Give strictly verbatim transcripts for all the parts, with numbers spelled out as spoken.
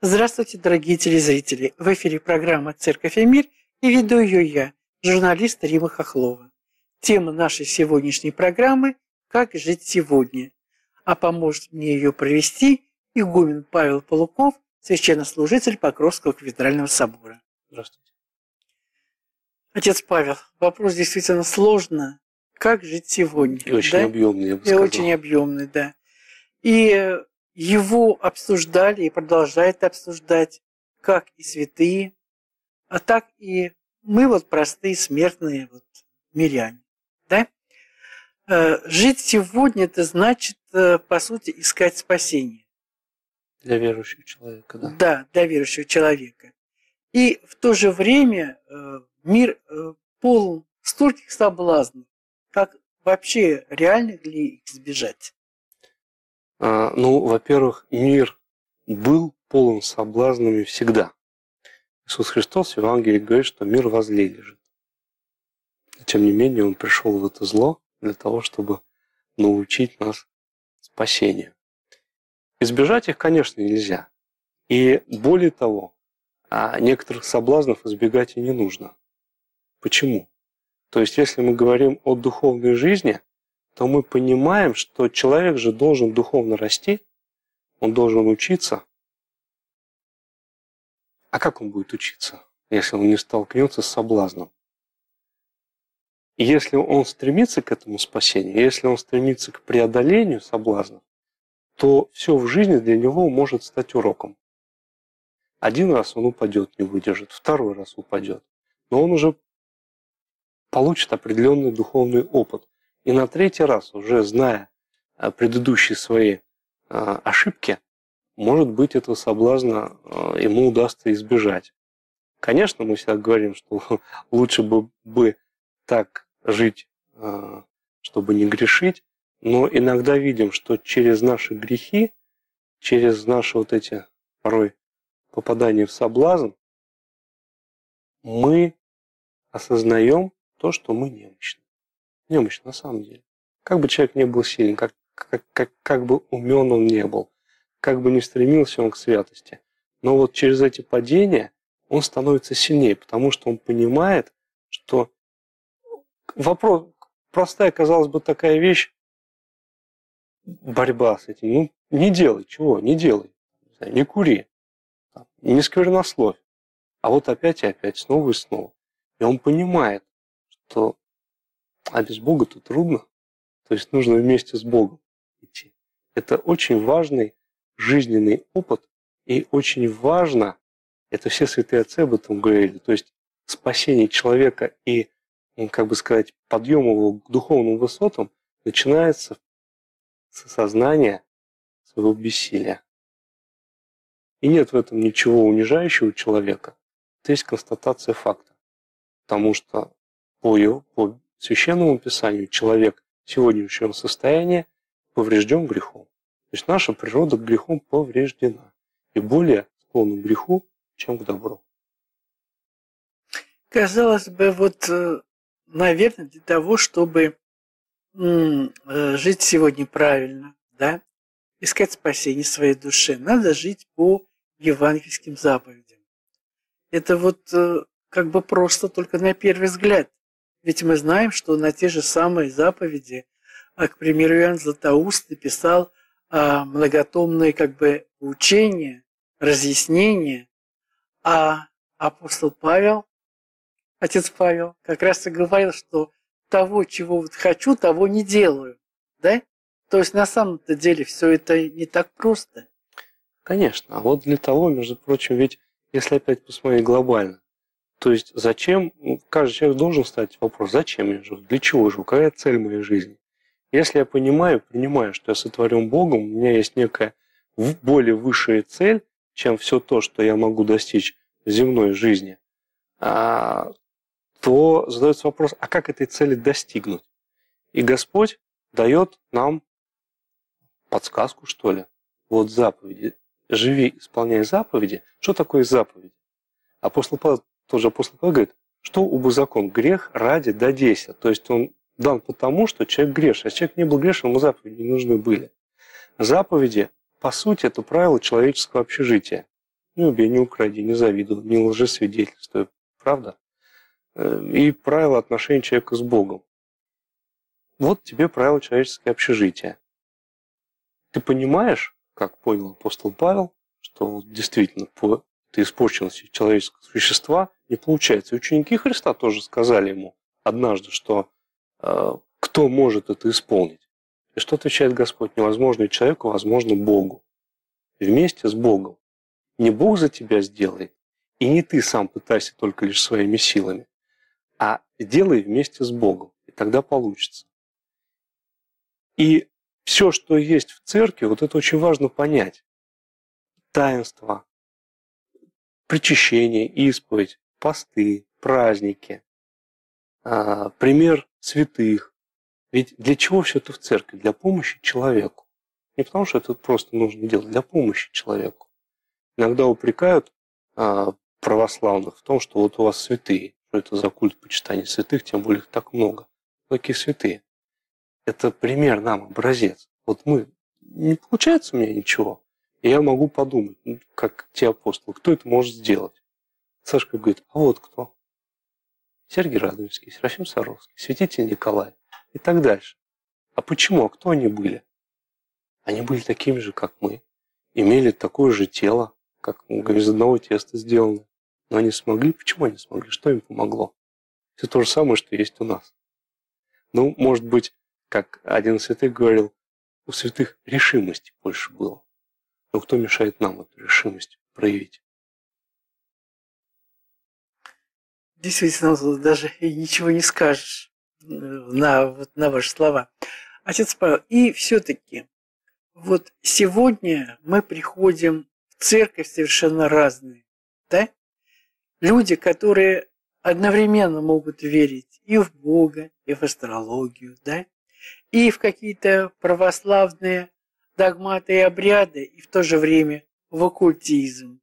Здравствуйте, дорогие телезрители! В эфире программа «Церковь и мир» и веду ее я, журналист Рима Хохлова. Тема нашей сегодняшней программы «Как жить сегодня?», а поможет мне ее провести игумен Павел Полуков, священнослужитель Покровского кафедрального собора. Здравствуйте. Отец Павел, вопрос действительно сложный. Как жить сегодня? И очень да? объемный, я бы и сказал. очень объемный, да. И его обсуждали и продолжают обсуждать как и святые, а так и мы вот простые смертные вот миряне. Да? Жить сегодня – это значит, по сути, искать спасение. Для верующего человека, да? Да, для верующего человека. И в то же время мир полон стольких соблазнов, как вообще реально ли их избежать? А, ну, во-первых, мир был полон соблазнами всегда. Иисус Христос в Евангелии говорит, что мир возле лежит. Тем не менее, Он пришел в это зло для того, чтобы научить нас спасению. Избежать их, конечно, нельзя. И более того, некоторых соблазнов избегать и не нужно. Почему? То есть, если мы говорим о духовной жизни, то мы понимаем, что человек же должен духовно расти, он должен учиться. А как он будет учиться, если он не столкнется с соблазном? И если он стремится к этому спасению, если он стремится к преодолению соблазнов, то все в жизни для него может стать уроком. Один раз он упадет, не выдержит, второй раз упадет. Но он уже получит определенный духовный опыт. И на третий раз, уже зная предыдущие свои ошибки, может быть, этого соблазна ему удастся избежать. Конечно, мы всегда говорим, что лучше бы, бы так жить, чтобы не грешить, но иногда видим, что через наши грехи, через наши вот эти порой попадания в соблазн, мы осознаем то, что мы немощны. Немощны на самом деле. Как бы человек не был силен, как, как, как, как бы умен он не был, как бы не стремился он к святости, но вот через эти падения он становится сильнее, потому что он понимает, что вопрос, простая, казалось бы, такая вещь, борьба с этим, ну, не делай, чего, не делай, не кури, не сквернословь, а вот опять и опять, снова и снова. И он понимает, что а без Бога-то трудно, то есть нужно вместе с Богом идти. Это очень важный жизненный опыт, и очень важно, это все святые отцы об этом говорили, то есть спасение человека и, как бы сказать, подъем его к духовным высотам начинается с осознания своего бессилия. И нет в этом ничего унижающего человека, это есть констатация факта. Потому что по, его, по Священному Писанию человек в сегодняшнем состоянии поврежден грехом. То есть наша природа к греху повреждена. И более склонна к греху, чем к добру. Казалось бы, вот, наверное, для того, чтобы жить сегодня правильно, да, искать спасение своей душе, надо жить по евангельским заповедям. Это вот как бы просто только на первый взгляд. Ведь мы знаем, что на те же самые заповеди, к примеру, Иоанн Златоуст написал многотомные как бы учения, разъяснения, а апостол Павел, отец Павел, как раз и говорил, что того, чего вот хочу, того не делаю. Да? То есть на самом-то деле все это не так просто. Конечно. А вот для того, между прочим, ведь если опять посмотреть глобально, то есть зачем, каждый человек должен ставить вопрос, зачем я живу, для чего живу, какая цель моей жизни. Если я понимаю, принимаю, что я сотворен Богом, у меня есть некая более высшая цель, чем все то, что я могу достичь в земной жизни, то задается вопрос, а как этой цели достигнуть? И Господь дает нам подсказку, что ли, вот заповеди. Живи, исполняй заповеди. Что такое заповеди? Апостол Павел, тот же апостол Павел говорит, что убо закон? Грех ради додейся. То есть он дан потому, что человек грешен. А человек не был грешен, ему заповеди не нужны были. Заповеди, по сути, это правило человеческого общежития. Не убей, не укради, не завидуй, не лжесвидетельствуй. Правда? И правила отношений человека с Богом. Вот тебе правила человеческого общежития. Ты понимаешь, как понял апостол Павел, что вот действительно по этой испорченности человеческого существа не получается. И ученики Христа тоже сказали ему однажды, что э, кто может это исполнить? И что отвечает Господь? Невозможно человеку, возможно Богу. Вместе с Богом. Не Бог за тебя сделает, и не ты сам пытайся только лишь своими силами, а сделай вместе с Богом, и тогда получится. И все, что есть в церкви, вот это очень важно понять. Таинство, причащение, исповедь, посты, праздники, пример святых. Ведь для чего все это в церкви? Для помощи человеку. Не потому, что это просто нужно делать, для помощи человеку. Иногда упрекают православных в том, что вот у вас святые. Что это за культ почитания святых, тем более их так много. Какие святые? Это пример нам, образец. Вот мы, не получается у меня ничего, и я могу подумать, как те апостолы, кто это может сделать. Сашка говорит, а вот кто? Сергий Радонежский, Серафим Саровский, святитель Николай и так дальше. А почему? А кто они были? Они были такими же, как мы, имели такое же тело, как из одного теста сделано. Но они смогли. Почему они смогли? Что им помогло? Все то же самое, что есть у нас. Ну, может быть, как один из святых говорил, у святых решимости больше было. Но кто мешает нам эту решимость проявить? Действительно, даже и ничего не скажешь на, вот, на ваши слова. Отец Павел, и все-таки, вот сегодня мы приходим в церковь совершенно разные, да? Люди, которые одновременно могут верить и в Бога, и в астрологию, да? И в какие-то православные догматы и обряды, и в то же время в оккультизм.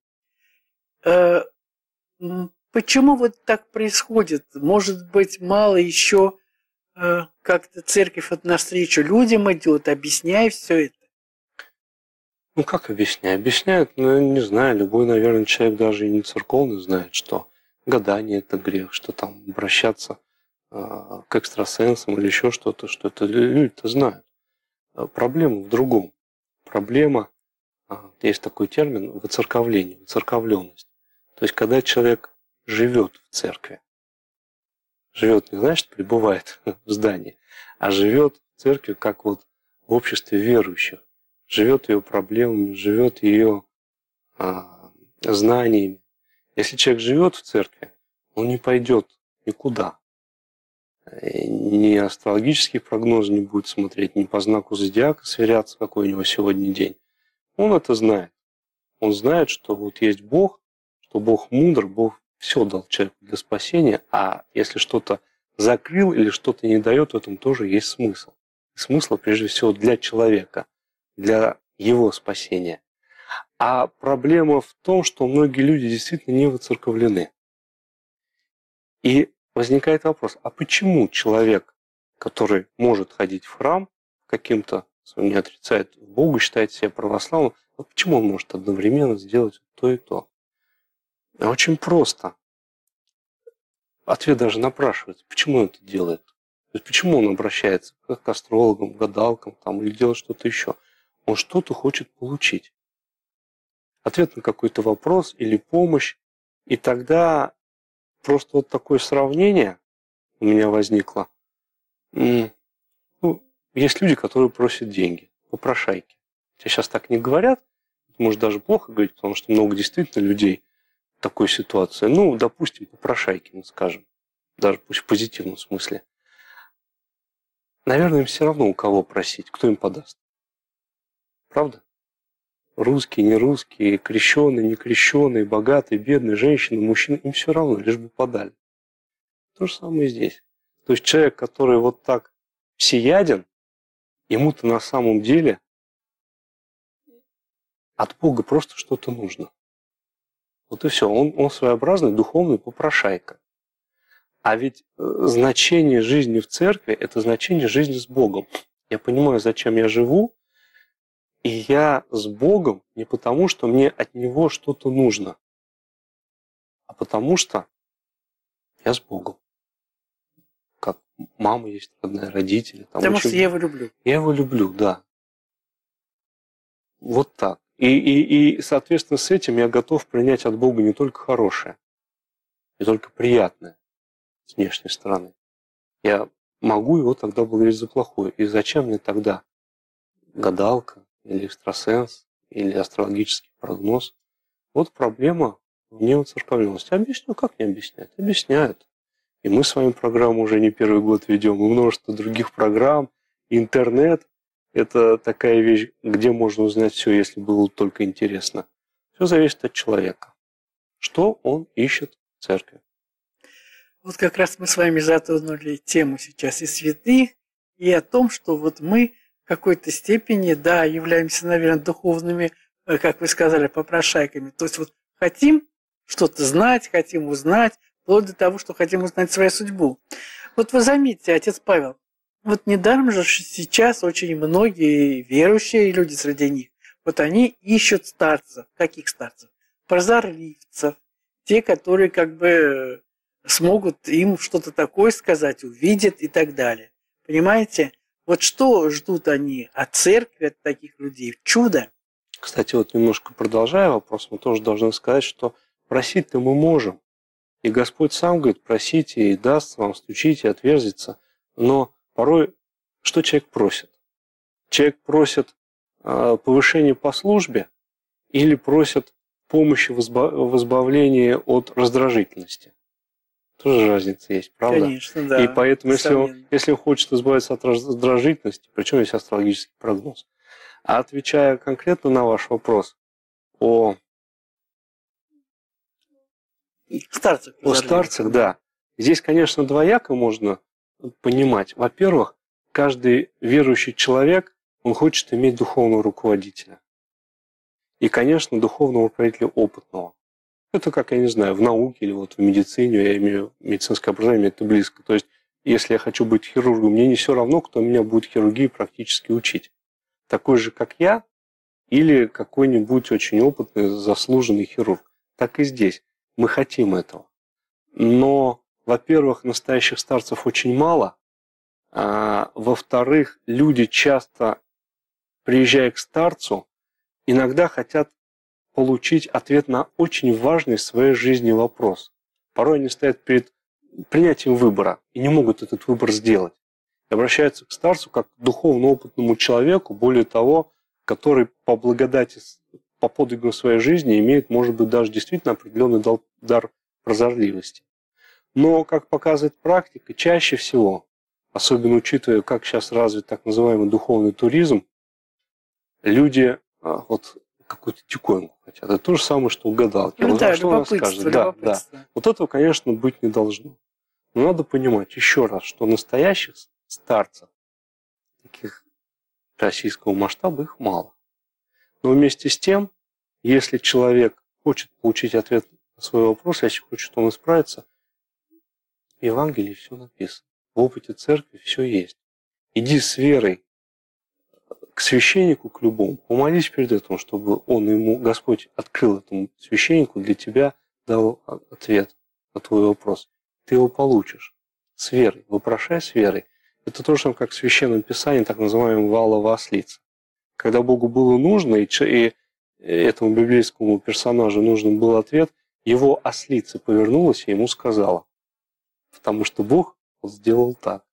Почему вот так происходит? Может быть, мало еще как-то церковь вот навстречу людям идет, объясняя все это? Ну, как объясняю? Объясняют, ну, не знаю, любой, наверное, человек, даже и не церковный, знает, что гадание – это грех, что там обращаться э, к экстрасенсам или еще что-то, что это люди-то знают. Проблема в другом. Проблема, э, есть такой термин, выцерковление, выцерковленность. То есть, когда человек живет в церкви, живет не значит, пребывает в здании, а живет в церкви, как вот в обществе верующих. Живет ее проблемами, живет ее а, знаниями. Если человек живет в церкви, он не пойдет никуда. Ни астрологические прогнозы не будет смотреть, ни по знаку зодиака сверяться, какой у него сегодня день. Он это знает. Он знает, что вот есть Бог, что Бог мудр, Бог все дал человеку для спасения, а если что-то закрыл или что-то не дает, в этом тоже есть смысл. И смысл, прежде всего, для человека, для его спасения. А проблема в том, что многие люди действительно не выцерковлены. И возникает вопрос, а почему человек, который может ходить в храм, каким-то, не отрицает Бога, считает себя православным, а почему он может одновременно сделать то и то? Очень просто. Ответ даже напрашивается, почему он это делает. То есть почему он обращается к астрологам, гадалкам там, или делает что-то еще. Он что-то хочет получить. Ответ на какой-то вопрос или помощь. И тогда просто вот такое сравнение у меня возникло. Ну, есть люди, которые просят деньги, попрошайки. Хотя сейчас так не говорят, может даже плохо говорить, потому что много действительно людей в такой ситуации. Ну, допустим, попрошайки, мы скажем. Даже пусть в позитивном смысле. Наверное, им все равно у кого просить, кто им подаст. Правда? Русские, не русские, крещеные, не крещеные, богатые, бедные, женщины, мужчины, им все равно, лишь бы подали. То же самое и здесь. То есть человек, который вот так всеяден, ему-то на самом деле от Бога просто что-то нужно. Вот и все. Он, он своеобразный духовный попрошайка. А ведь значение жизни в церкви – это значение жизни с Богом. Я понимаю, зачем я живу. И я с Богом не потому, что мне от Него что-то нужно, а потому что я с Богом. Как мама есть родная, родители. Там Потому очень... что я его люблю. Я его люблю, да. Вот так. И, и, и, соответственно, с этим я готов принять от Бога не только хорошее, не только приятное с внешней стороны. Я могу его тогда благодарить за плохое. И зачем мне тогда гадалка или экстрасенс или астрологический прогноз? Вот проблема в неоцерковленности. Объясню, как не объяснять? Объясняют. И мы с вами программу уже не первый год ведем, и множество других программ, интернет. Это такая вещь, где можно узнать все, если было только интересно. Все зависит от человека. Что он ищет в церкви. Вот как раз мы с вами затронули тему сейчас и святых, и о том, что вот мы в какой-то степени, да, являемся, наверное, духовными, как вы сказали, попрошайками. То есть вот хотим что-то знать, хотим узнать, вплоть до того, что хотим узнать свою судьбу. Вот вы заметьте, отец Павел, вот недаром же сейчас очень многие верующие люди среди них, вот они ищут старцев. Каких старцев? Прозорливцев. Те, которые как бы смогут им что-то такое сказать, увидят и так далее. Понимаете? Вот что ждут они от церкви, от таких людей? Чудо. Кстати, вот немножко продолжая вопрос, мы тоже должны сказать, что просить-то мы можем. И Господь сам говорит, просите и даст вам, стучите, отверзится. Но порой что человек просит? Человек просит э, повышения по службе или просит помощи в избавлении от раздражительности? Тоже разница есть, правда? Конечно, да. И поэтому, если он, если он хочет избавиться от раздражительности, причем есть астрологический прогноз, а отвечая конкретно на ваш вопрос о старцах, о старцах, да. Здесь, конечно, двояко можно понимать. Во-первых, каждый верующий человек, он хочет иметь духовного руководителя. И, конечно, духовного руководителя опытного. Это как, я не знаю, в науке или вот в медицине, я имею медицинское образование, это близко. То есть, если я хочу быть хирургом, мне не все равно, кто меня будет хирургии практически учить. Такой же, как я, или какой-нибудь очень опытный, заслуженный хирург. Так и здесь. Мы хотим этого. Но, во-первых, настоящих старцев очень мало. А, во-вторых, люди часто, приезжая к старцу, иногда хотят получить ответ на очень важный в своей жизни вопрос. Порой они стоят перед принятием выбора и не могут этот выбор сделать. И обращаются к старцу как к духовно опытному человеку, более того, который по благодати, по подвигам своей жизни имеет, может быть, даже действительно определенный дар прозорливости. Но, как показывает практика, чаще всего, особенно учитывая, как сейчас развит так называемый духовный туризм, люди вот какую-то тиконку хотят. Это то же самое, что у гадалки. Ну, вот, да, что она скажет? Да, да. Вот этого, конечно, быть не должно. Но надо понимать еще раз, что настоящих старцев, таких российского масштаба, их мало. Но вместе с тем, если человек хочет получить ответ на свой вопрос, если хочет, что он исправится, в Евангелии все написано. В опыте церкви все есть. Иди с верой к священнику, к любому, помолись перед этим, чтобы он ему, Господь, открыл этому священнику, для тебя дал ответ на твой вопрос. Ты его получишь с верой, вопрошай с верой. Это то же самое, как в Священном Писании, так называемая валовая ослица. Когда Богу было нужно, и этому библейскому персонажу нужен был ответ, его ослица повернулась и ему сказала. Потому что Бог сделал так.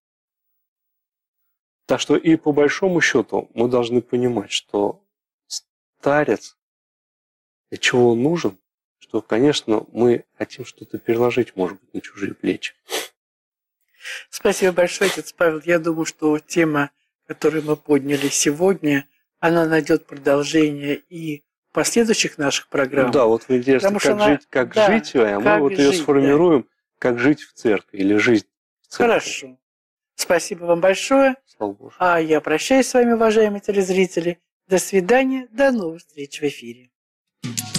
Так что и по большому счету мы должны понимать, что старец, для чего он нужен, что, конечно, мы хотим что-то переложить, может быть, на чужие плечи. Спасибо большое, отец Павел. Я думаю, что тема, которую мы подняли сегодня, она найдет продолжение и в последующих наших программах. Да, вот вы интересно, как, она... жить, как да, жить, а мы вот ее жить, сформируем, да. Как жить в церкви или жизнь в церкви. Хорошо. Спасибо вам большое. Слава Богу. А я прощаюсь с вами, уважаемые телезрители. До свидания, до новых встреч в эфире.